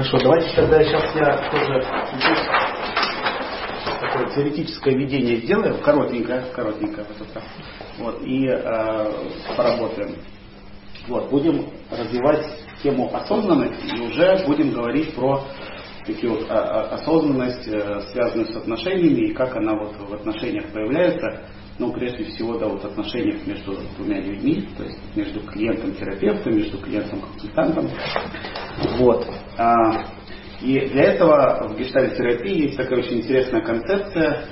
Хорошо, давайте тогда сейчас я тоже такое теоретическое введение сделаем, коротенькое в этот раз. Вот, и поработаем. Вот, будем развивать тему осознанности и уже будем говорить про такие вот осознанность, связанную с отношениями, и как она вот в отношениях появляется. Ну, прежде всего, да, вот в отношениях между двумя людьми, то есть между клиентом-терапевтом, между клиентом-консультантом. Вот. И для этого в гештальт-терапии есть такая очень интересная концепция,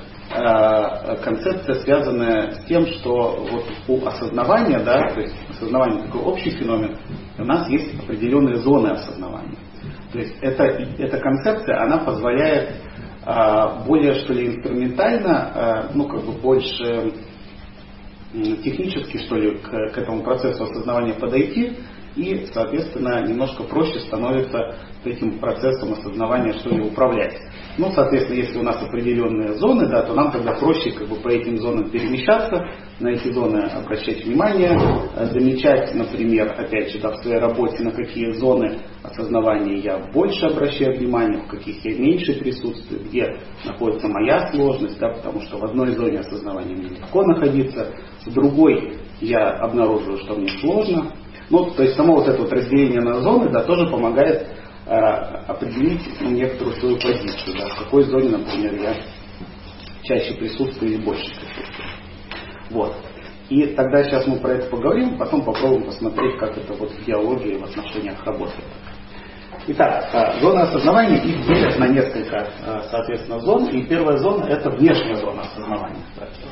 связанная с тем, что вот у осознавания, да, то есть осознавание такой общий феномен, у нас есть определенные зоны осознавания. То есть эта концепция, она позволяет более, что ли, инструментально, ну, как бы больше технически, что ли, к этому процессу осознавания подойти, и, соответственно, немножко проще становится этим процессом осознавания, что ли, управлять. Ну, соответственно, если у нас определенные зоны, да, то нам тогда проще как бы по этим зонам перемещаться, на эти зоны обращать внимание, замечать, например, опять же, да, в своей работе, на какие зоны осознавания я больше обращаю внимание, в каких я меньше присутствую, где находится моя сложность, да, потому что в одной зоне осознавания мне легко находиться, в другой я обнаруживаю, что мне сложно. Ну, то есть само вот это вот разделение на зоны, да, тоже помогает определить некоторую свою позицию, да, в какой зоне, например, я чаще присутствую или больше присутствую. Вот. И тогда сейчас мы про это поговорим, потом попробуем посмотреть, как это вот в диалоге и в отношениях работает. Итак, зоны осознавания их делят на несколько, соответственно, зон. И первая зона — это внешняя зона осознавания.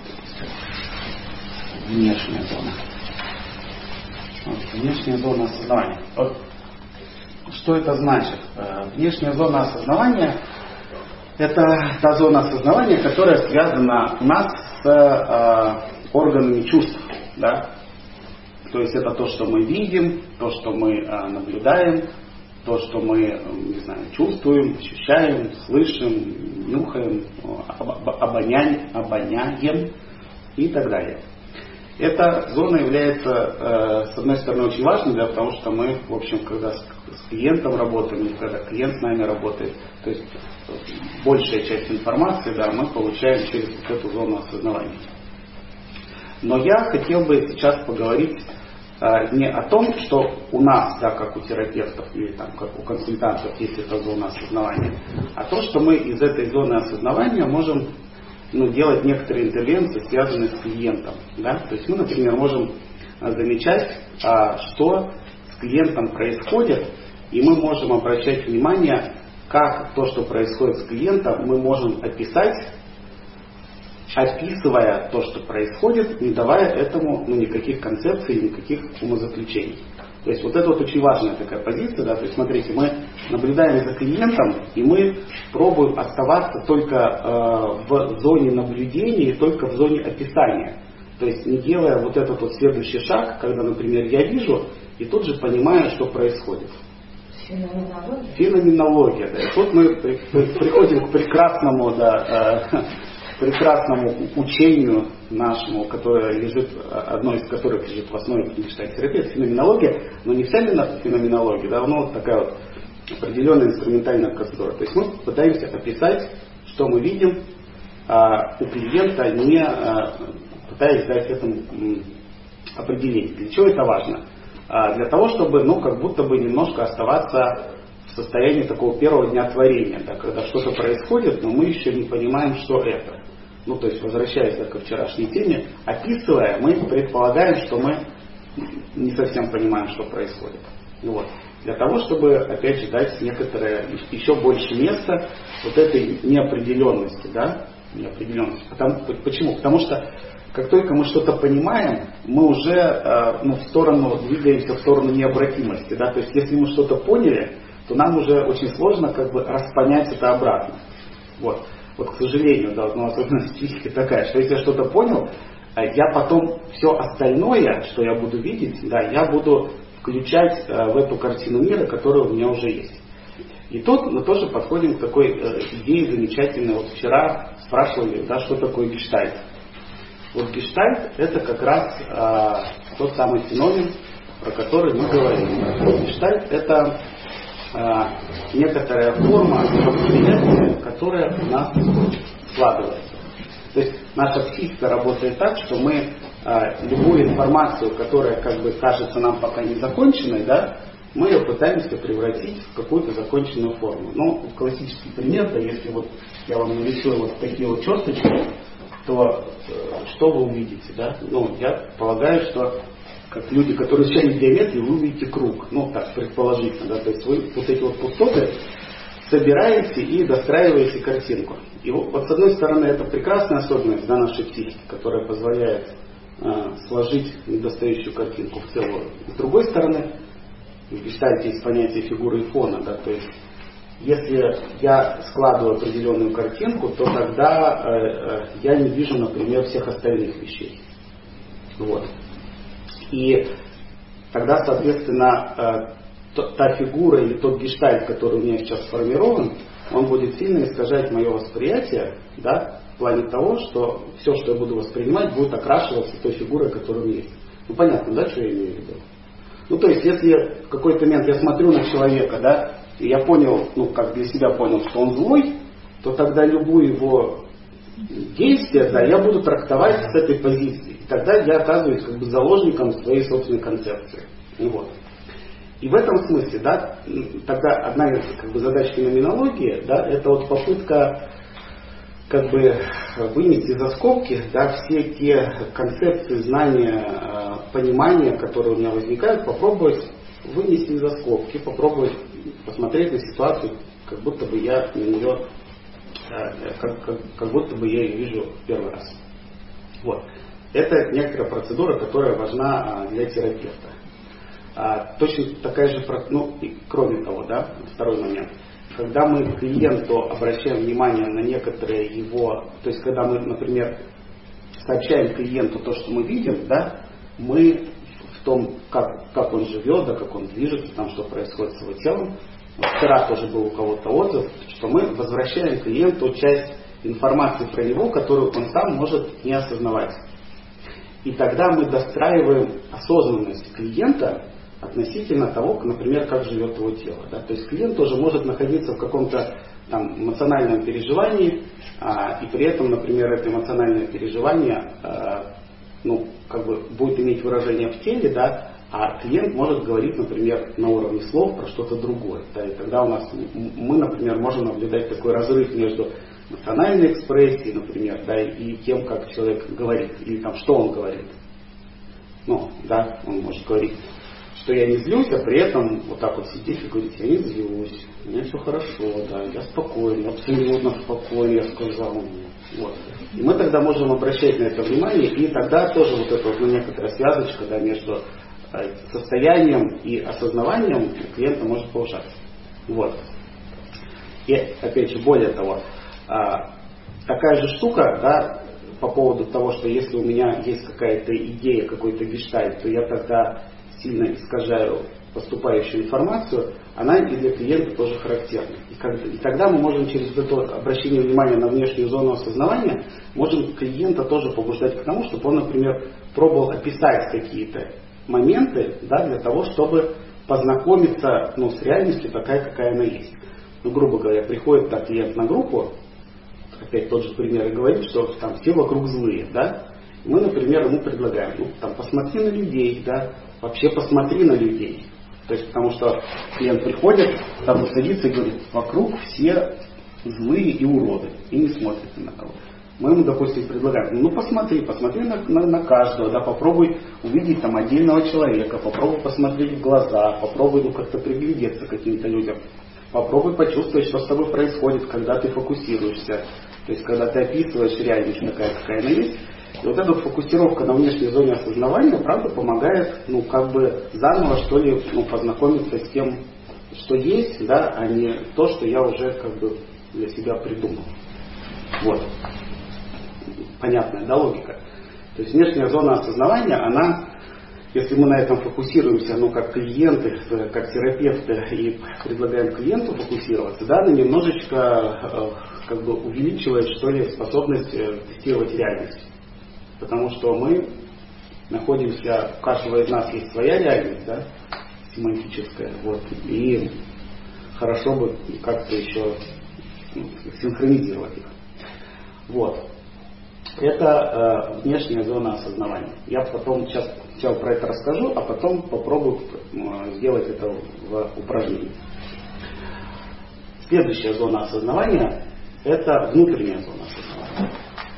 Внешняя зона. Вот, внешняя зона осознавания. Вот, что это значит? Внешняя зона осознавания — это та зона осознавания, которая связана у нас с органами чувств. Да? То есть это то, что мы видим, то, что мы наблюдаем, то, что мы, не знаю, чувствуем, ощущаем, слышим, нюхаем, обоняем и так далее. Эта зона является, с одной стороны, очень важной, да, потому что мы, в общем, когда с клиентом работаем, или когда клиент с нами работает, то есть большая часть информации, да, мы получаем через вот эту зону осознавания. Но я хотел бы сейчас поговорить не о том, что у нас, да, как у терапевтов или там, как у консультантов есть эта зона осознавания, а то, что мы из этой зоны осознавания можем делать некоторые интервенции, связанные с клиентом. Да? То есть мы, например, можем замечать, что с клиентом происходит, и мы можем обращать внимание, как то, что происходит с клиентом, мы можем описать, описывая то, что происходит, не давая этому никаких концепций, никаких умозаключений. То есть вот это вот очень важная такая позиция, да, то есть смотрите, мы наблюдаем за клиентом, и мы пробуем оставаться только в зоне наблюдения и только в зоне описания. То есть не делая вот этот вот следующий шаг, когда, например, я вижу и тут же понимаю, что происходит. Феноменология. Феноменология, да. И тут мы приходим к прекрасному, да, прекрасному учению нашему, которое лежит, одно из которых лежит в основе гештальт-терапии, это феноменология, но не вся феноменология, да, но вот такая вот определенная инструментальная процедура. То есть мы пытаемся описать, что мы видим у клиента, не пытаясь дать этому определение. Для чего это важно? Для того, чтобы, как будто бы немножко оставаться в состоянии такого первого дня творения, да, когда что-то происходит, но мы еще не понимаем, что это. То есть, возвращаясь ко вчерашней теме, описывая, мы предполагаем, что мы не совсем понимаем, что происходит. Вот. Для того, чтобы, опять же, дать некоторое, еще больше места вот этой неопределенности, да, неопределенности. Почему? Потому что, как только мы что-то понимаем, мы уже двигаемся в сторону необратимости, да, то есть, если мы что-то поняли, то нам уже очень сложно распонять это обратно. Вот, к сожалению, да, особенность психики такая, что если я что-то понял, я потом все остальное, что я буду видеть, да, я буду включать в эту картину мира, которая у меня уже есть. И тут мы тоже подходим к такой идее замечательной. Вот вчера спрашивали, да, что такое гештальт. Вот гештальт — это как раз тот самый феномен, про который мы говорим. Гештальт — это некоторая форма восприятия, которая у нас складывается. То есть наша психика работает так, что мы любую информацию, которая как бы кажется нам пока не законченной, да, мы ее пытаемся превратить в какую-то законченную форму. Ну, классический пример, да, если вот я вам нарисую вот такие вот черточки, то что вы увидите, да? Ну, я полагаю, что как люди, которые изучали геометрию, вы увидите круг. Ну, так, предположительно, да, то есть вы вот эти вот пустоты собираете и достраиваете картинку. И вот с одной стороны, это прекрасная особенность, да, нашей психики, которая позволяет сложить недостающую картинку в целую. С другой стороны, в гештальте есть понятие фигуры и фона, да, то есть если я складываю определенную картинку, то тогда я не вижу, например, всех остальных вещей. Вот. И тогда, соответственно, та фигура или тот гештальт, который у меня сейчас сформирован, он будет сильно искажать мое восприятие, да, в плане того, что все, что я буду воспринимать, будет окрашиваться той фигурой, которая у меня есть. Ну, понятно, да, что я имею в виду? Ну, то есть, если в какой-то момент я смотрю на человека, да, и я понял, ну, как для себя понял, что он злой, то тогда любую его действие, да, я буду трактовать с этой позиции. И тогда я оказываюсь как бы заложником своей собственной концепции. Вот. И в этом смысле, да, тогда одна из как бы задач феноменологии, да, это вот попытка как бы вынести за скобки, да, все те концепции, знания, понимания, которые у меня возникают, попробовать вынести за скобки, попробовать посмотреть на ситуацию, как будто бы я на нее, как будто бы я ее вижу в первый раз. Вот. Это некоторая процедура, которая важна для терапевта. Точно такая же, ну, и кроме того, да, второй момент. Когда мы клиенту обращаем внимание на некоторые его, то есть когда мы, например, сообщаем клиенту то, что мы видим, да, мы в том, как он живет, да, как он движется, там, что происходит с его телом. Вчера тоже был у кого-то отзыв, что мы возвращаем клиенту часть информации про него, которую он сам может не осознавать. И тогда мы достраиваем осознанность клиента относительно того, например, как живет его тело. Да? То есть клиент тоже может находиться в каком-то там эмоциональном переживании, и при этом, например, это эмоциональное переживание ну, как бы будет иметь выражение в теле, да, а клиент может говорить, например, на уровне слов про что-то другое. Да, и тогда у нас мы, например, можем наблюдать такой разрыв между эмоциональной экспрессией, например, да, и тем, как человек говорит, или там, что он говорит. Ну, да, он может говорить, что я не злюсь, а при этом вот так вот сидеть и говорить, я не злюсь, у меня все хорошо, да, я спокойный, абсолютно спокойный, я сказал мне. Вот. И мы тогда можем обращать на это внимание, и тогда тоже вот эта вот, ну, некоторая связочка, да, между состоянием и осознаванием клиента может повышаться. Вот. И опять же, более того, такая же штука, да, по поводу того, что если у меня есть какая-то идея, какой-то гештальт, то я тогда сильно искажаю поступающую информацию, она и для клиента тоже характерна. И тогда мы можем через это обращение внимания на внешнюю зону осознавания, можем клиента тоже побуждать к тому, чтобы он, например, пробовал описать какие-то моменты, да, для того, чтобы познакомиться, ну, с реальностью такая, какая она есть. Ну, грубо говоря, приходит так клиент на группу, опять тот же пример, и говорит, что там все вокруг злые, да. Мы, например, ему предлагаем, ну, там, посмотри на людей, да, вообще посмотри на людей. То есть, потому что клиент приходит, там садится и говорит, вокруг все злые и уроды, и не смотрит ни на кого. Мы ему, допустим, предлагаем, ну посмотри на каждого, да, попробуй увидеть там отдельного человека, попробуй посмотреть в глаза, попробуй, ну, как-то приглядеться к каким-то людям, попробуй почувствовать, что с тобой происходит, когда ты фокусируешься, то есть, когда ты описываешь реальность такая, какая она есть. И вот эта фокусировка на внешней зоне осознавания, правда, помогает, ну, как бы заново, что ли, ну, познакомиться с тем, что есть, да, а не то, что я уже как бы для себя придумал. Вот. Понятная, да, логика? То есть внешняя зона осознавания, она, если мы на этом фокусируемся, ну, как клиенты, как терапевты, и предлагаем клиенту фокусироваться, да, она немножечко как бы увеличивает, что ли, способность тестировать реальность. Потому что мы у каждого из нас есть своя реальность, да, семантическая, вот, и хорошо бы как-то еще синхронизировать их. Вот. Это внешняя зона осознавания. Я потом сейчас про это расскажу, а потом попробую сделать это в упражнении. Следующая зона осознавания – это внутренняя зона осознавания.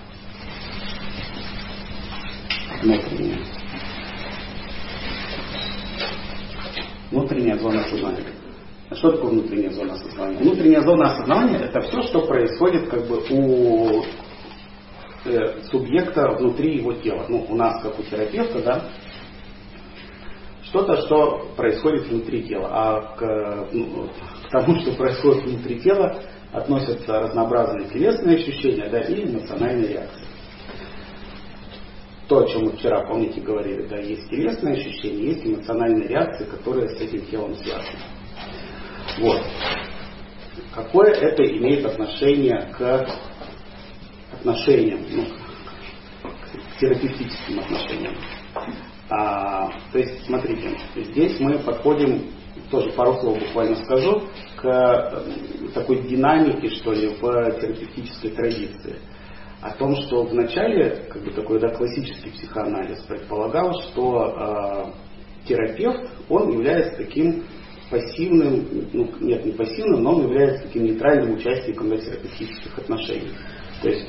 Внутренняя зона осознавания. Что такое внутренняя зона осознавания? Внутренняя зона осознавания – это все, что происходит как бы у субъекта внутри его тела. Ну, у нас, как у терапевта, да, что-то, что происходит внутри тела. А к тому, что происходит внутри тела, относятся разнообразные телесные ощущения, да, и эмоциональные реакции. То, о чем мы вчера, помните, говорили, да, есть телесные ощущения, есть эмоциональные реакции, которые с этим телом связаны. Вот. Какое это имеет отношение к отношениям, к терапевтическим отношениям? То есть, смотрите, здесь мы подходим, тоже пару слов буквально скажу, к такой динамике, что ли, в терапевтической традиции. О том, что вначале, как бы такой, да, классический психоанализ предполагал, что терапевт, он является таким пассивным, нет, не пассивным, но он является таким нейтральным участником терапевтических отношений. То есть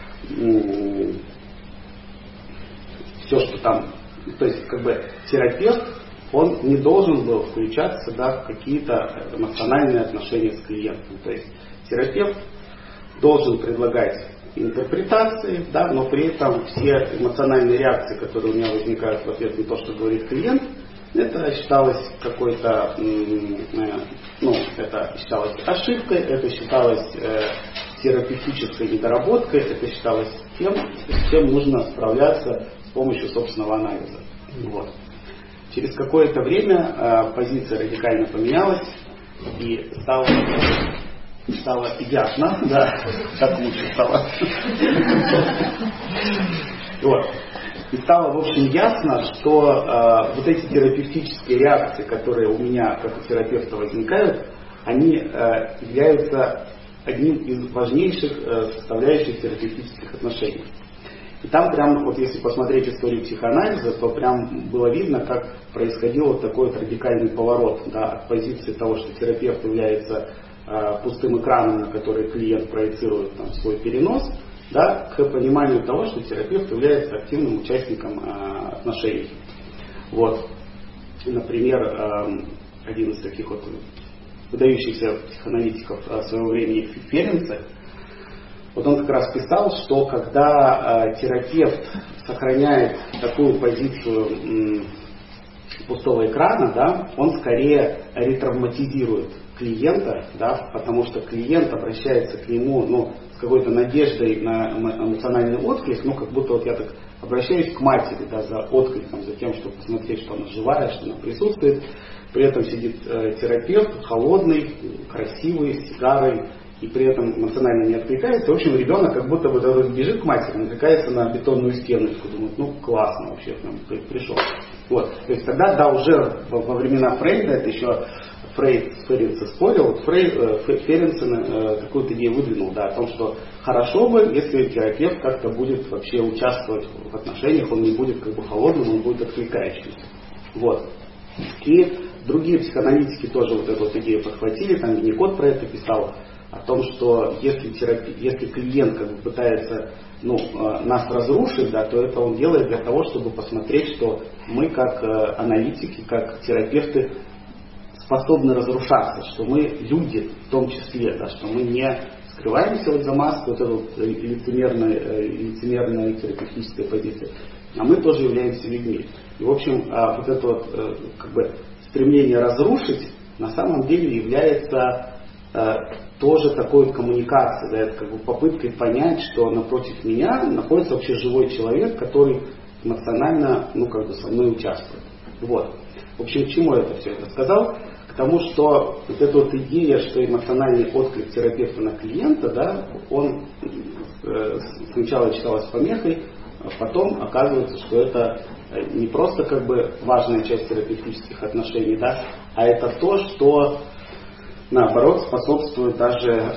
все, что там, то есть как бы терапевт, он не должен был включаться, да, в какие-то эмоциональные отношения с клиентом. То есть терапевт должен предлагать интерпретации, да, но при этом все эмоциональные реакции, которые у меня возникают в ответ на то, что говорит клиент, это считалось какой-то, это считалось ошибкой, это считалось терапевтической недоработкой, это считалось тем, с чем нужно справляться с помощью собственного анализа. Вот. Через какое-то время позиция радикально поменялась и стало ясно, да, как лучше стало. Вот. И стало, в общем, ясно, что вот эти терапевтические реакции, которые у меня, как у терапевта, возникают, они являются одним из важнейших составляющих терапевтических отношений. И там прям, вот если посмотреть историю психоанализа, то прям было видно, как происходил вот такой вот радикальный поворот, да, от позиции того, что терапевт является пустым экраном, на который клиент проецирует там свой перенос, да, к пониманию того, что терапевт является активным участником отношений. Вот. Например, один из таких вот выдающихся психоаналитиков своего времени Ференце, вот он как раз писал, что когда терапевт сохраняет такую позицию пустого экрана, да, он скорее ретравматизирует клиента, да, потому что клиент обращается к нему с какой-то надеждой на эмоциональный отклик, как будто вот я так обращаюсь к матери, да, за откликом, за тем, чтобы посмотреть, что она живая, что она присутствует. При этом сидит терапевт, холодный, красивый, с сигарой, и при этом эмоционально не откликается. В общем, ребенок как будто бы бежит к матери, натыкается на бетонную стеночку, думает, классно вообще, пришел. Вот. То есть тогда, да, уже во времена Фрейда, это еще Фрейд с Ференце спорил, вот Ференце какую-то идею выдвинул, да, о том, что хорошо бы, если терапевт как-то будет вообще участвовать в отношениях, он не будет как бы холодным, он будет откликающимся. Вот. И другие психоаналитики тоже вот эту вот идею подхватили, там Винникот про это писал, о том, что если клиент как бы пытается нас разрушить, да, то это он делает для того, чтобы посмотреть, что мы как аналитики, как терапевты способны разрушаться, что мы люди в том числе, да, что мы не скрываемся вот за маской вот этой вот лицемерной терапевтической позиции, а мы тоже являемся людьми. И в общем, вот это вот как бы стремление разрушить на самом деле является тоже такой коммуникацией, да, это как бы попыткой понять, что напротив меня находится вообще живой человек, который эмоционально, как бы со мной участвует. Вот. В общем, к чему я это все это сказал? К тому, что вот эта вот идея, что эмоциональный отклик терапевта на клиента, да, он сначала читалась помехой, а потом оказывается, что это не просто как бы важная часть терапевтических отношений, да, а это то, что наоборот, способствует даже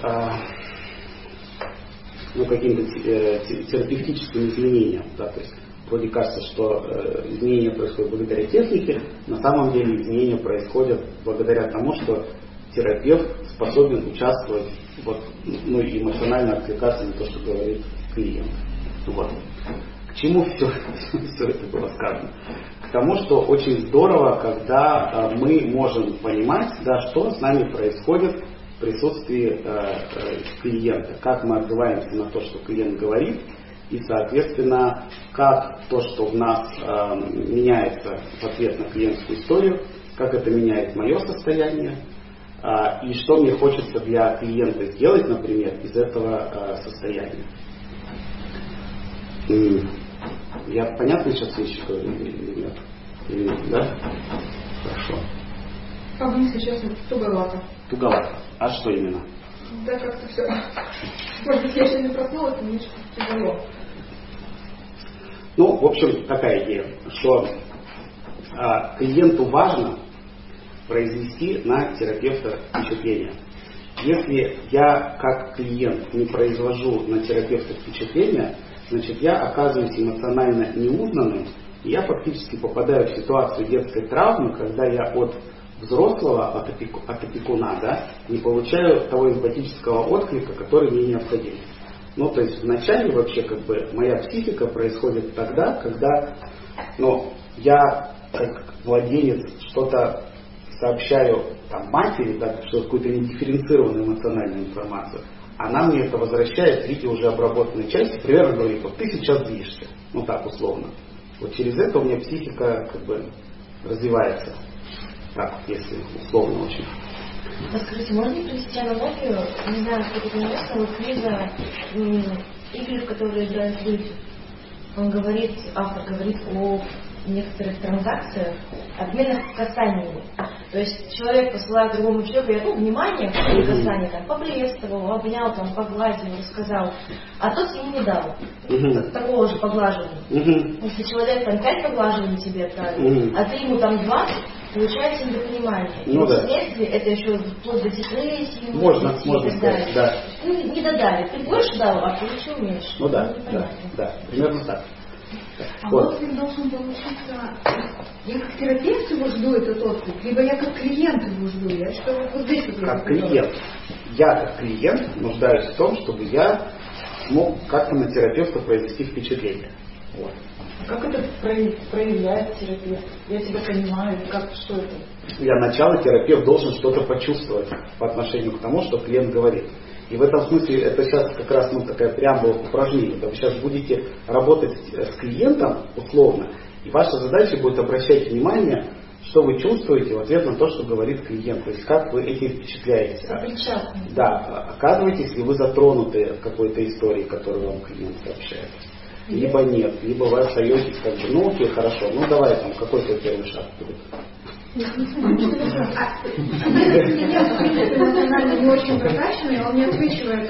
каким-то терапевтическим изменениям. Да, то есть вроде кажется, что изменения происходят благодаря технике, на самом деле изменения происходят благодаря тому, что терапевт способен участвовать и эмоционально откликаться на то, что говорит клиент. Вот. К чему все это было сказано? К тому, что очень здорово, когда мы можем понимать, да, что с нами происходит в присутствии клиента, как мы отзываемся на то, что клиент говорит, и, соответственно, как то, что в нас меняется в ответ на клиентскую историю, как это меняет мое состояние, и что мне хочется для клиента сделать, например, из этого состояния. Я понятно сейчас вещи говорю или нет? Да? Хорошо. А мне сейчас туговато. Туговато. А что именно? Да, как-то все. Может быть, я еще не проснулась, мне что-то тяжело. В общем, такая идея, что клиенту важно произвести на терапевта впечатление. Если я, как клиент, не произвожу на терапевта впечатление, значит, я оказываюсь эмоционально неузнанным, и я фактически попадаю в ситуацию детской травмы, когда я от взрослого, от опекуна, да, не получаю того эмпатического отклика, который мне необходим. То есть вначале вообще моя психика происходит тогда, когда я как владелец что-то сообщаю матери, да, что какую-то недифференцированную эмоциональную информацию, она мне это возвращает в виде уже обработанной части, примерно говорит, ты сейчас злишься, так условно. Через это у меня психика развивается, так, если условно очень. Скажите, можно привести аналогию, не знаю, сколько это интересно, книжка Игорь, который играет люди, автор говорит о некоторых транзакциях, обменах касаниями. То есть человек посылает другому человеку, я внимание, касание, поприветствовал, обнял, погладил, рассказал, а тот ему не дал. Такого же поглаживания. Если человек 5 поглаживаний тебе отправил, а ты ему 20, получается недопонимание. И вследствие это еще вплоть до депрессии, можно сказать, да. Не додали. Ты больше дал, а получил меньше. Да, примерно так. А отклик должен получиться, я как терапевт его жду этот отклик, либо я как клиент его жду, здесь как клиент. Я как клиент нуждаюсь в том, чтобы я смог как-то на терапевта произвести впечатление. Вот. Как это проявляет терапевт? Я тебя понимаю, что это? Для начала терапевт должен что-то почувствовать по отношению к тому, что клиент говорит. И в этом смысле это сейчас как раз такая преамбула к упражнению. Вы сейчас будете работать с клиентом условно, и ваша задача будет обращать внимание, что вы чувствуете в ответ на то, что говорит клиент. То есть как вы этим впечатляетесь. Да, оказываетесь ли вы затронуты какой-то историей, которую вам клиент сообщает. Либо нет, либо вы остаетесь окей, хорошо, давай какой твой первый шаг будет. Эмоционально не очень прокачанный, он не отвечивает.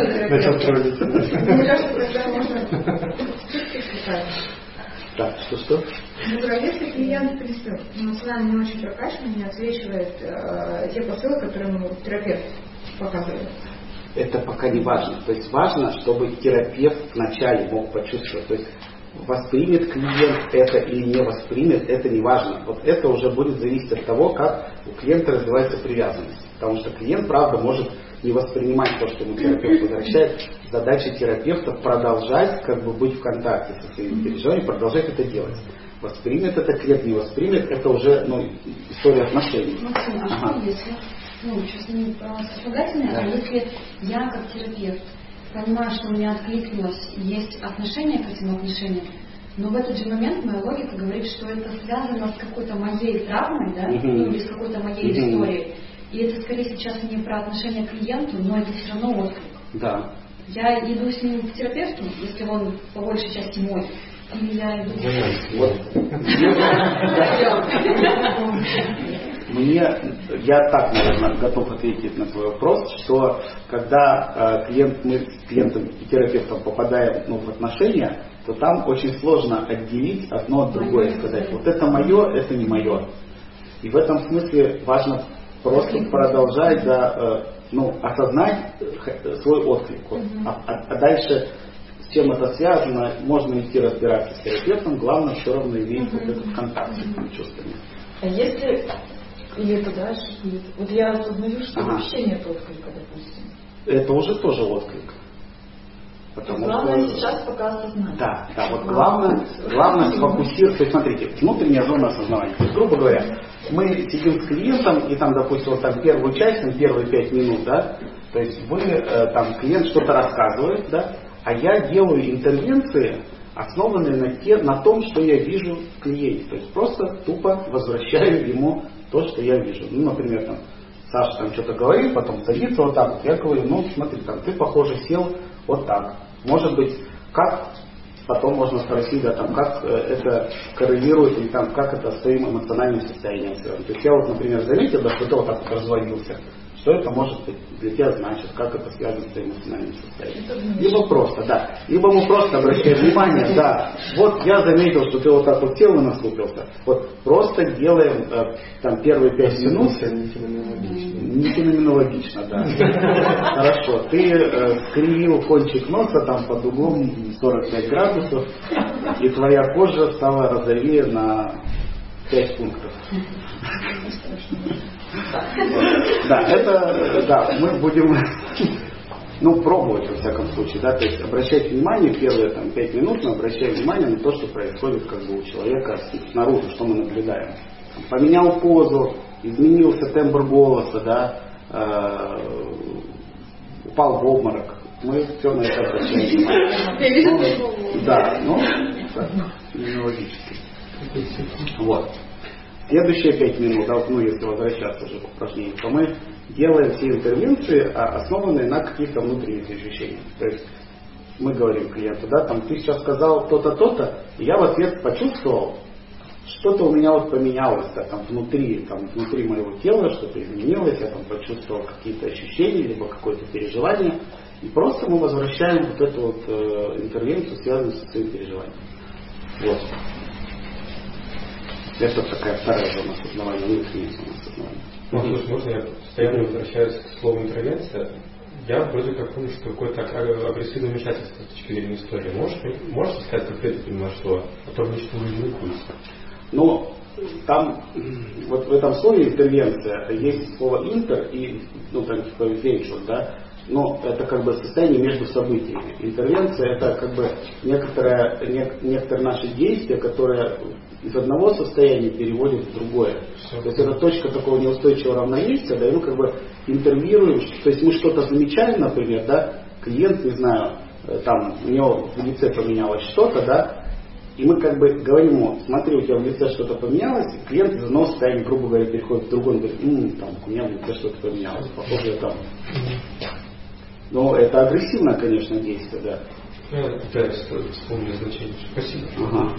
Мне кажется, тогда можно чуть-чуть. Так, что? Если клиент, в принципе, эмоционально не очень прокачанный, не отвечивает те посылы, которые ему терапевт показывает. Это пока не важно. То есть важно, чтобы терапевт вначале мог почувствовать. То есть воспримет клиент это или не воспримет, это не важно. Это уже будет зависеть от того, как у клиента развивается привязанность. Потому что клиент, правда, может не воспринимать то, что ему терапевт возвращает. Задача терапевта продолжать быть в контакте со своими переживаниями, продолжать это делать. Воспримет это клиент, не воспримет, это уже история отношений. Максим, что если, сейчас не про сослагательное, а если я как терапевт понимаю, что у меня откликнулось, есть отношение к этим отношениям, но в этот же момент моя логика говорит, что это связано с какой-то моей травмой, да, или с какой-то моей историей. И это скорее сейчас не про отношение к клиенту, но это все равно отклик. Да. Я иду с ним к терапевту, если он по большей части мой, или я иду... Я так, наверное, готов ответить на твой вопрос, что когда мы с клиентом и терапевтом попадаем в отношения, то там очень сложно отделить одно от другое, сказать, это мое, это не мое. И в этом смысле важно просто продолжать, да, осознать свой отклик. А дальше, с чем это связано, можно идти разбираться с терапевтом, главное все равно иметь вот этот контакт с этими чувствами. А если это дальше будет? Вот я осознаю, что вообще нет отклика, допустим. Это уже тоже отклик. Главное сейчас пока осознать. Да, вот главное сфокусироваться. То есть, смотрите, внутренняя зона осознавания. То есть, грубо говоря, мы сидим с клиентом, и там, допустим, вот там первую часть, там первые 5 минут, да, то есть клиент что-то рассказывает, да, а я делаю интервенции, основанные на том, что я вижу в клиенте. То есть просто тупо возвращаю ему то, что я вижу. Например, там, Саша там что-то говорит, потом садится вот так вот. Я говорю, смотри, там, ты, похоже, сел вот так. Может быть, как, потом можно спросить, да, там, как это коррелирует, или там, как это с твоим эмоциональным состоянием связано. То есть я вот, например, заметил, да, что ты вот так вот развалился. Что это может быть для тебя значит, как это связано с твоим эмоциональным состоянием. Либо просто, да. Либо мы просто обращаем внимание, да, вот я заметил, что ты вот так вот сел и насупился. Вот просто делаем там первые 5 минут. Не феноменологично, да. Хорошо. Ты скривил кончик носа там под углом 45 градусов, и твоя кожа стала розовее на 5 пунктов. Да, мы будем пробовать во всяком случае, да, то есть обращать внимание первые 5 минут, мы обращаем внимание на то, что происходит у человека снаружи, что мы наблюдаем. Поменял позу, изменился тембр голоса, да, упал в обморок. Мы все на это обращаем внимание. Да, логически. Вот. Следующие 5 минут, да, если возвращаться уже к упражнению, то мы делаем все интервенции, основанные на каких-то внутренних ощущениях. То есть мы говорим клиенту, да, там, ты сейчас сказал то-то, то-то, и я в ответ почувствовал, что-то у меня вот поменялось, да, там, внутри моего тела, что-то изменилось, я там почувствовал какие-то ощущения, либо какое-то переживание, и просто мы возвращаем вот эту вот интервенцию, связанную со своим переживанием. Вот. Это такая вторая зона осознавания, внутренняя зона осознавания. Можно я постоянно возвращаюсь к слову интервенция? Я вроде как помню, что какое-то агрессивное вмешательство с точки зрения истории. Можете сказать, как ты это понимаешь, что о том, что вы не выходите? Там, вот в этом слове интервенция есть слово интер и, там типа venture, да, но это как бы состояние между событиями. Интервенция это как бы некоторые наши действия, которые из одного состояния переводят в другое. То есть это точка такого неустойчивого равновесия, да, и мы как бы интервьюируем, то есть мы что-то замечаем, например, да, клиент, не знаю, там у него в лице поменялось что-то, да, и мы как бы говорим ему, смотри, у тебя в лице что-то поменялось, и клиент из одного состояния, грубо говоря, переходит в другое, он говорит, там, у меня в лице что-то поменялось, похоже, там. Но это агрессивное, конечно, действие, да. Я пытаюсь вспомнить значение. Спасибо. Ага.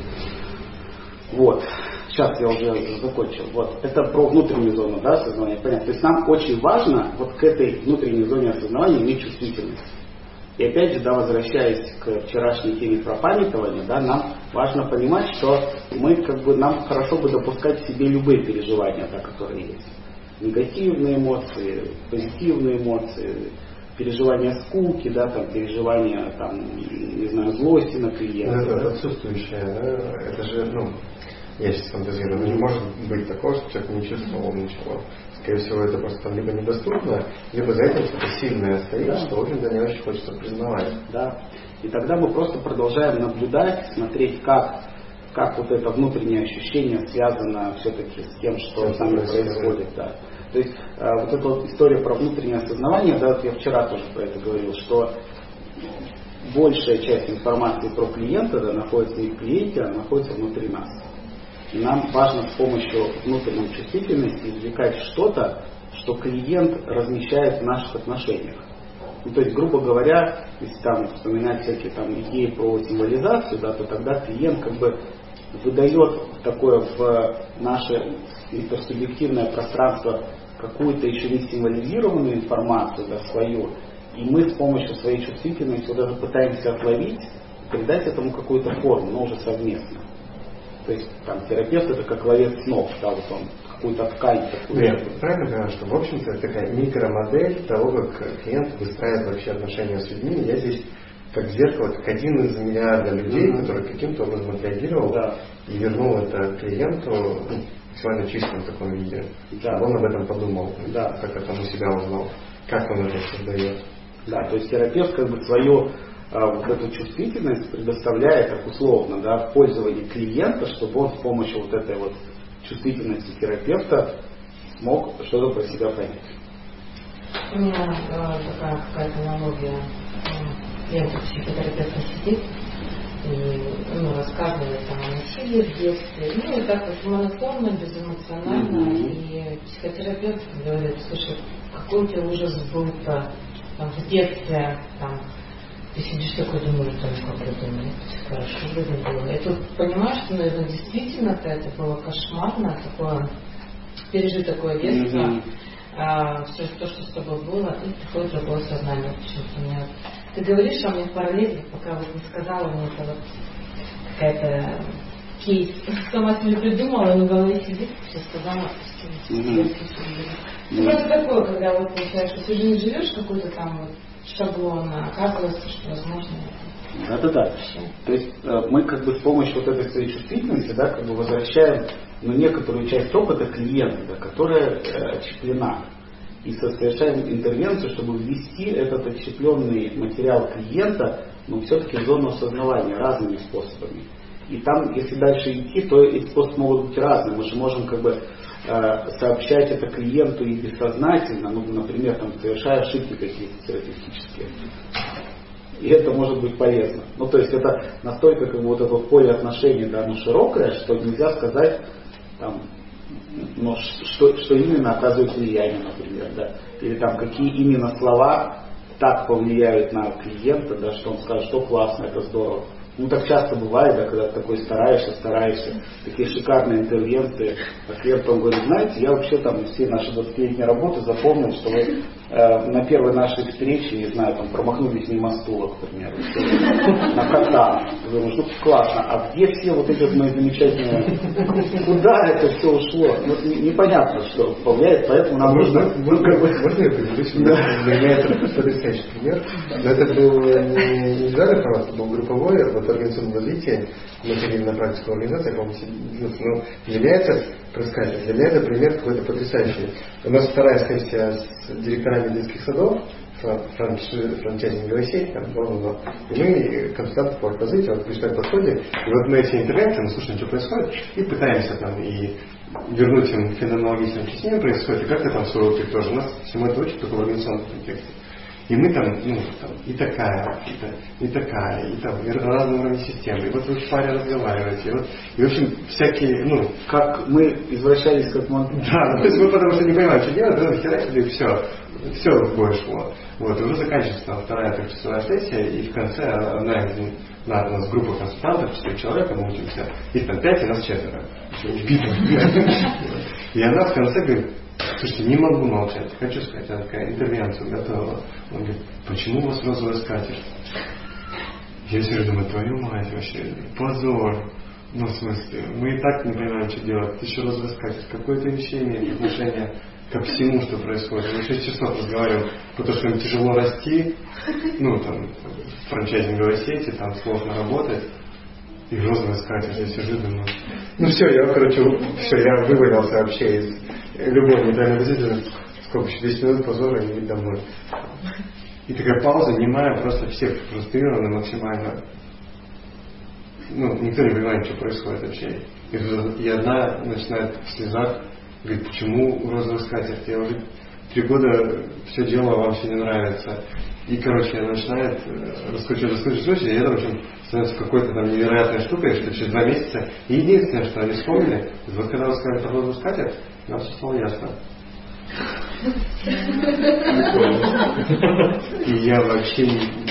Вот. Сейчас я уже закончил. Вот. Это про внутреннюю зону, да, осознавания. Понятно. То есть нам очень важно вот к этой внутренней зоне осознавания иметь чувствительность. И опять же, да, возвращаясь к вчерашней теме про памятование, да, нам важно понимать, что нам хорошо бы допускать в себе любые переживания, да, которые есть. Негативные эмоции, позитивные эмоции, переживания скуки, да, там, переживания, там, не знаю, злости на клиента. Это отсутствующее, да? Это же, я сейчас фантазирую, не может быть такого, что человек не чувствовал ничего. Скорее всего, это просто там либо недоступно, либо за этим что-то сильное стоит, да, что, в общем-то, не очень хочется признавать. Да. И тогда мы просто продолжаем наблюдать, смотреть, как вот это внутреннее ощущение связано все-таки с тем, что с нами происходит. Да. То есть вот эта вот история про внутреннее осознавание, да, вот я вчера тоже про это говорил, что большая часть информации про клиента, да, находится не в клиенте, а находится внутри нас. И нам важно с помощью внутренней чувствительности извлекать что-то, что клиент размещает в наших отношениях. То есть, грубо говоря, если там вспоминать всякие там идеи про символизацию, да, то тогда клиент как бы выдает такое в наше интерсубъективное пространство какую-то еще не символизированную информацию, да, свою, и мы с помощью своей чувствительности вот даже пытаемся отловить и придать этому какую-то форму, но уже совместно. То есть там терапевт это как ловец снов, да, вот он какую-то ткань такую. Я правильно понимаю, что в общем-то это такая микромодель того, как клиент выстраивает вообще отношения с людьми. Я здесь как зеркало, как один из миллиарда людей, который каким-то образом отреагировал и вернул это клиенту максимально чистом таком виде. Чтобы он об этом подумал, как это у себя узнал, как он это создает. Да, то есть терапевт как бы свою вот эту чувствительность предоставляет так условно, в пользовании клиента, чтобы он с помощью вот этой вот чувствительности терапевта смог что-то про себя понять. У меня такая какая-то аналогия. Клиент психотерапевта сидит и рассказывает о насилии в детстве. И так вот монотонно, безэмоционально. И психотерапевт говорит: слушай, какой у тебя ужас был-то в детстве, ты сидишь такой, думаешь, как это хорошо вроде было. И тут понимаешь, что, наверное, действительно это было кошмарно, такое, пережить такое детство, все то, что с тобой было, и приходит другое сознание. Почему-то мне... Ты говоришь, а мне в параллели, пока вот не сказала, мне это вот какая-то кейс сама себе придумала, но в голове сидит, все сказала, просто такое, когда вот получается, что ты же не живешь какой-то там вот шаблон, а оказывается, что возможно. Да. То есть мы как бы с помощью вот этой своей чувствительности, как бы возвращаем некоторую часть опыта клиента, которая отщеплена. И совершаем интервенцию, чтобы ввести этот отщепленный материал клиента, все-таки в зону осознавания разными способами. И там, если дальше идти, то эти способы могут быть разные. Мы же можем как бы сообщать это клиенту и бессознательно, например, совершая ошибки какие-то терапевтические. И это может быть полезно. То есть это настолько как бы вот это поле отношений, широкое, что нельзя сказать, что именно оказывает влияние, например, или какие именно слова так повлияют на клиента, что он скажет, что классно, это здорово. Так часто бывает, когда ты такой стараешься, такие шикарные интервенции, а клиент он говорит: знаете, я вообще все наши 20-летние работы запомнил, что вы на первой нашей встрече, не знаю, промахнулись мимо стула, к примеру, на катан. Ты думаешь, классно, а где все вот эти мои замечательные, куда это все ушло? Непонятно, что повлияет, поэтому нам нужно... Можно я приведу сюда? Для меня это потрясающий пример. Но это был не индивидуальный формат, это был групповой, в организационном развитии, мы ходили на практику организации, я помню, для меня это происходит. Для меня это пример какой-то потрясающий. У нас вторая сессия с директорами детских садов, франчайзинговая сеть, и мы консультанты по развитию, при что подходе, и вот мы эти интервенции, мы слушаем, что происходит, и пытаемся и вернуть им феноменологичным объяснением происходит, и как-то свой опыт тоже. У нас всему это учат только в организационном контексте. И мы и такая, и разные уровни системы. И вот вы в паре разговариваете. И в общем, всякие, как мы извращались, как мы... Да, то есть мы потому что не понимаем, что делать, херачили, и все в бой шло. И уже заканчивается вторая трехчасовая сессия, и в конце у нас группа консультантов, 4 человека, мы учимся, их 5, и нас 4. И она в конце говорит: слушайте, не могу молчать, хочу сказать, она такая интервенцию готовила. Он говорит: почему у вас розовая скатерть? Я все думаю, твою мать, вообще, позор. В смысле, мы и так не понимаем, что делать. Ты еще розовая скатерть. Какое это вообще имеет отношение ко всему, что происходит? Мы 6 часов разговариваем, потому что им тяжело расти, в франчайзинговой сети, сложно работать. И розовая скатерть, я сижу, думаю, я вывалился вообще из любой нейтральной позиции, сколько еще, 10 минут позора и домой. И такая пауза, немая, просто все фрустрированы максимально. Никто не понимает, что происходит вообще. И одна начинает в слезах, говорит: почему розовая скатерть? Я уже 3 года все делала, вам все не нравится. И, она начинает раскручивать, и это, в общем, становится какой-то невероятной штукой, что через 2 месяца. И единственное, что они вспомнили, вот когда вы сказали про розовую скатерть, нам все стало ясно. И я вообще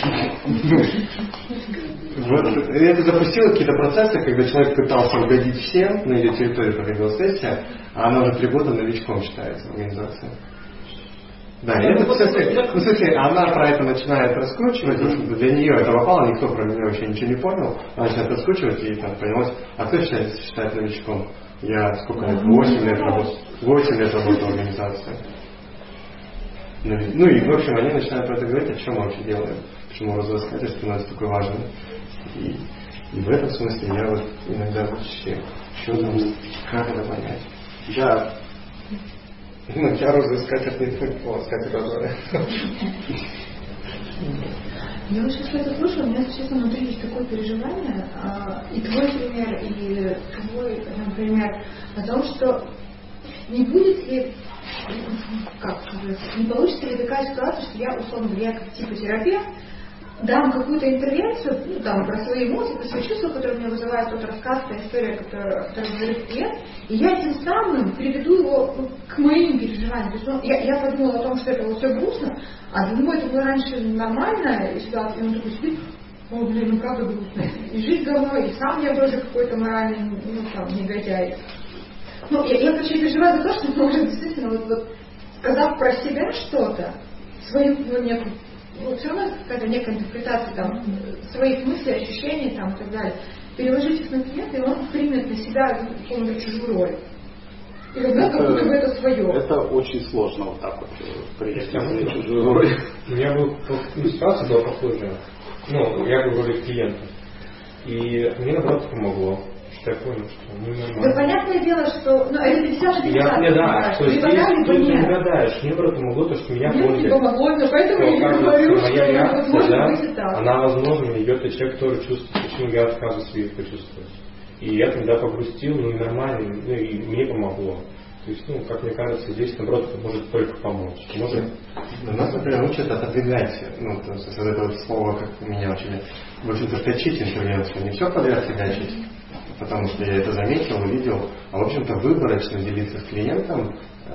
это запустило какие-то процессы, когда человек пытался угодить всем, на ее территории проходила сессия, а она уже 3 года новичком считается в организации. Да, и это, в смысле, она про это начинает раскручивать, для нее это попало, никто про нее вообще ничего не понял, она начинает раскручивать и понимать, а кто считает новичком? Я сколько лет? 8 лет работал в организации. Ну и, в общем, они начинают про это говорить, а что мы вообще делаем, почему розовоискатель становится такой важным. И в этом смысле я вот иногда вообще, что там, как это понять? Да. Ну, я розовоискатель не искатель розовый. Я вот сейчас это слушаю, у меня, честно, внутри есть такое переживание, и твой пример, и твой, например, о том, что не будет ли, как сказать, не получится ли такая ситуация, что я, условно говоря, как психотерапевт, дам какую-то интервенцию, ну, там, про свои эмоции, про свои чувства, которые меня вызывает тот рассказ, та история, которую говорит клиент, и я тем самым приведу его к моим переживаниям. То есть, ну, я подумала о том, что это вот все грустно, а для него это было раньше нормальная ситуация, и он такой сидит, о, блин, ну правда грустно, и жизнь говно, и сам я тоже какой-то моральный, ну, там, негодяй. Ну, я короче, переживаю за то, что может действительно, вот, сказав про себя что-то, свою, ну, некую, ну, все равно какая-то некая интерпретация там, своих мыслей, ощущений там, и так далее. Переложить их на клиента, и он примет на себя какую-то чужую роль. И как будто бы это свое. Это очень сложно вот так вот принять чужую роль. У меня ситуация была похожая. Ну, я говорю клиенту. И мне наоборот помогло. Я понял, что ненормально. Да понятное дело, что... Ну, это вся же да, что здесь ты не угадаешь. Мне наоборот помогло то, что меня поняли. Мне помогло, но поэтому я не говорю, что моя реакция, да, она, возможно, идет от человека, который чувствует, почему я отказываю своих почувствовать. И я тогда погрустил, ну и нормально, ну и мне помогло. То есть, ну, как мне кажется, здесь, наоборот, это может только помочь. Может... Нас, например, учат отодвигать, ну, то есть вот это вот слово, как меня учили, в общем-то, вточить интервенцию, не все подряд фигачить, потому что я это заметил, увидел, а, в общем-то, выборочно делиться с клиентом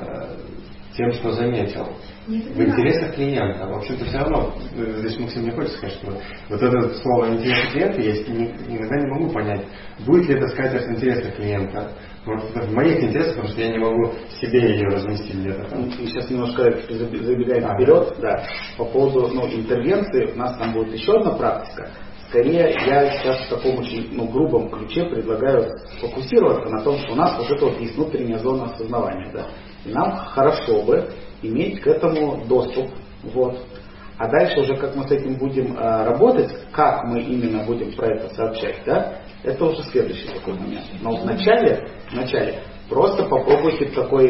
тем, что заметил. В интересах клиента. В общем-то, все равно, здесь Максим не хочет сказать, что вот это слово «интересы клиента» я иногда не могу понять, будет ли это сказать в интересах клиента. Может, это в моих интересах, потому что я не могу себе ее разместить где-то. Мы сейчас немножко забегаем вперед, да, по поводу интервенции. У нас там будет еще одна практика. Скорее, я сейчас в таком очень грубом ключе предлагаю сфокусироваться на том, что у нас вот это вот есть внутренняя зона осознавания. Да? И нам хорошо бы иметь к этому доступ. Вот. А дальше уже, как мы с этим будем работать, как мы именно будем про это сообщать, да, это уже следующий такой момент. Но вначале просто попробуйте в такой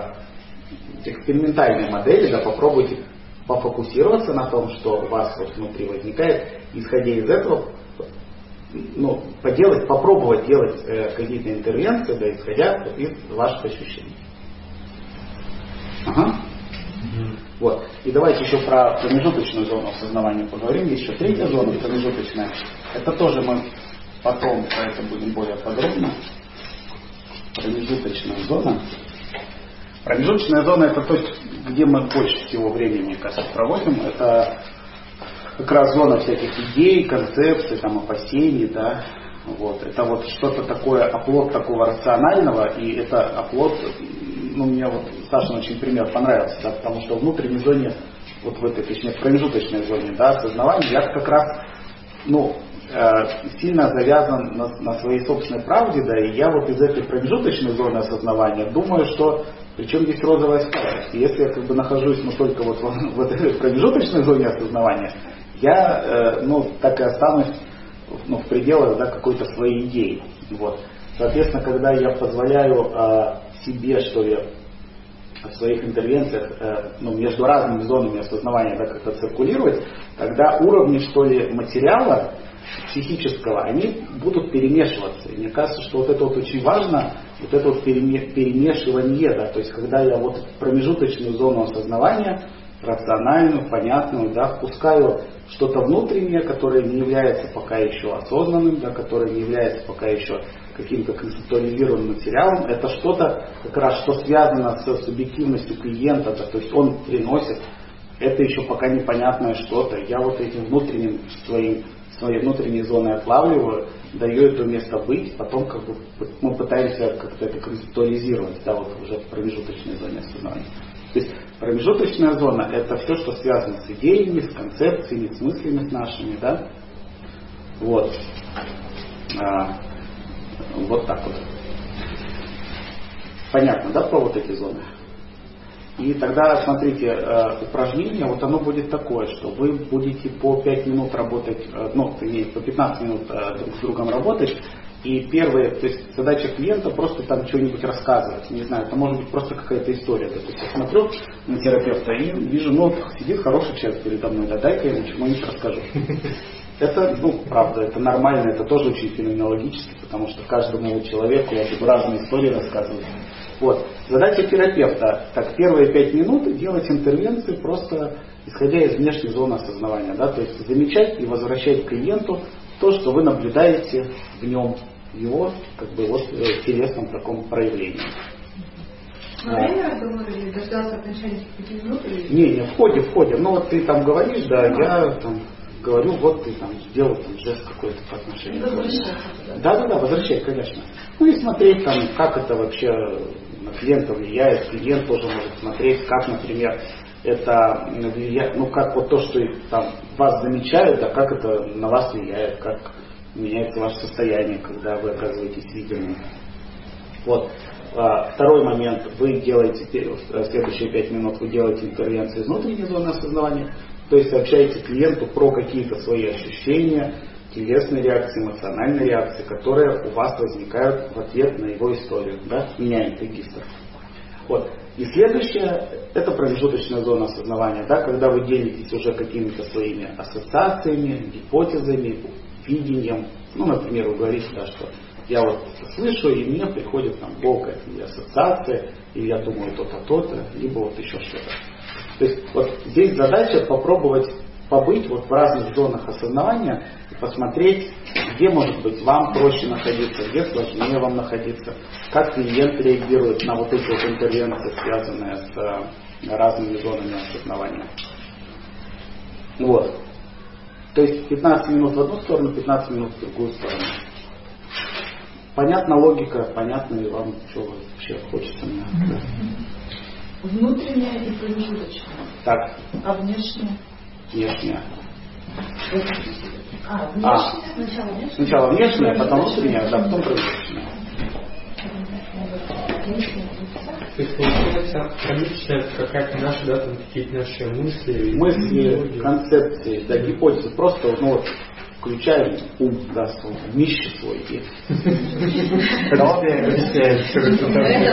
экспериментальной модели, да, попробуйте пофокусироваться на том, что у вас вот внутри возникает, исходя из этого, попробовать делать какие-то интервенции, да, исходя из ваших ощущений. Ага. Вот. И давайте еще про промежуточную зону осознавания поговорим. Есть еще третья зона, промежуточная. Это тоже мы потом про это будем более подробно. Промежуточная зона. Промежуточная зона — это то, где мы больше всего времени, мне кажется, проводим. Это как раз зона всяких идей, концепций, опасений, да. Вот. Это вот что-то такое, оплот такого рационального, и это оплот, мне вот Сашин очень пример понравился, да, потому что в внутренней зоне, вот в этой, точнее, в промежуточной зоне, да, осознавания, я как раз, сильно завязан на своей собственной правде, да, и я вот из этой промежуточной зоны осознавания думаю, что причем здесь розовая скала. И если я нахожусь только вот в этой промежуточной зоне осознавания, я так и останусь в пределах, да, какой-то своей идеи. Вот. Соответственно, когда я позволяю себе, что ли, в своих интервенциях между разными зонами осознавания, да, как-то циркулировать, тогда уровни, что ли, материала психического, они будут перемешиваться. И мне кажется, что вот это вот очень важно, вот это вот перемешивание, да, то есть когда я вот в промежуточную зону осознавания, рациональную, понятную, да, впускаю что-то внутреннее, которое не является пока еще осознанным, да, которое не является пока еще каким-то концептуализированным материалом, это что-то, как раз, что связано с субъективностью клиента, да, то есть он приносит, это еще пока непонятное что-то, я вот этим внутренним своей внутренней зоной отлавливаю, даю это место быть, потом мы пытаемся как-то это концептуализировать, да, вот уже в промежуточной зоне осознавания. То есть промежуточная зона — это все, что связано с идеями, с концепциями, с мыслями нашими, да. Вот. Вот так вот. Понятно, да, про вот эти зоны? И тогда, смотрите, упражнение, вот оно будет такое, что вы будете по 5 минут работать, ну, по 15 минут друг с другом работать, и первое, то есть задача клиента просто там что-нибудь рассказывать, не знаю, это может быть просто какая-то история. То есть я смотрю на терапевта и вижу, ну, сидит хороший человек передо мной, да, дай-ка я ему чему-нибудь расскажу. Это, ну, правда, это нормально, это тоже очень феноменологически, потому что каждому человеку я буду разные истории рассказывать. Вот. Задача терапевта, так, первые 5 минут делать интервенции просто исходя из внешней зоны осознавания, да, то есть замечать и возвращать клиенту то, что вы наблюдаете в нем, его, как бы, вот, телесном таком проявлении. Во время разговора или дождаться окончания 5 минут? Не, в ходе. Ну вот ты там говоришь, да, я там говорю, вот ты там сделал там жест какой-то по отношению. Да, возвращать, конечно. Ну и смотреть там, как это вообще на клиента влияет. Клиент тоже может смотреть, как, например, это влияет, ну как вот то, что там вас замечают, да, как это на вас влияет, как меняется ваше состояние, когда вы оказываетесь видимым. Вот. Второй момент, вы делаете, следующие 5 минут вы делаете интервенцию из внутренней зоны осознавания, то есть сообщаете клиенту про какие-то свои ощущения, телесные реакции, эмоциональные реакции, которые у вас возникают в ответ на его историю, да, меняем регистр. Вот. И следующее, это промежуточная зона осознавания, да, когда вы делитесь уже какими-то своими ассоциациями, гипотезами, видением. Ну, например, вы говорите, да, что я вот слышу, и мне приходит там голка, или ассоциация, или я думаю то-то, то-то, либо вот еще что-то. То есть вот здесь задача попробовать побыть вот в разных зонах осознавания и посмотреть, где, может быть, вам проще находиться, где сложнее вам находиться, как клиент реагирует на вот эти вот интервенции, связанные с разными зонами осознавания. Вот. То есть 15 минут в одну сторону, 15 минут в другую сторону. Понятна логика, понятно ли вам, что вообще хочется мне? Да. Внутренняя и промежуточная. Так. А внешняя? Внешняя. Внешняя? Сначала внешняя, потом внутренняя, да, потом промежуточная. То есть получается, промежуточная это какая-то наша, да, там какие-то наши мысли. Мысли, концепции, да, гипотезы. Просто, ну вот, включаем ум, да, вмещи свой. И... Когда я объясняю, что это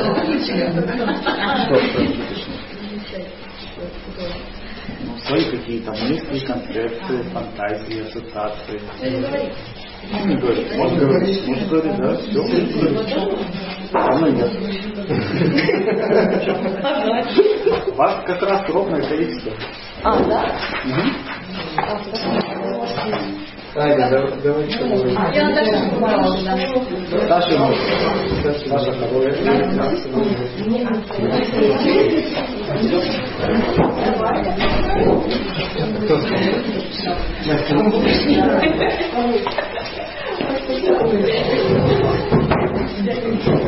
свои какие-то мысли, концепции, фантазии, ассоциации. Не говорит. Может говорить, да, все. Оно нет. У вас как раз ровное количество. Да? Аня, давай Я Даша второе. Кто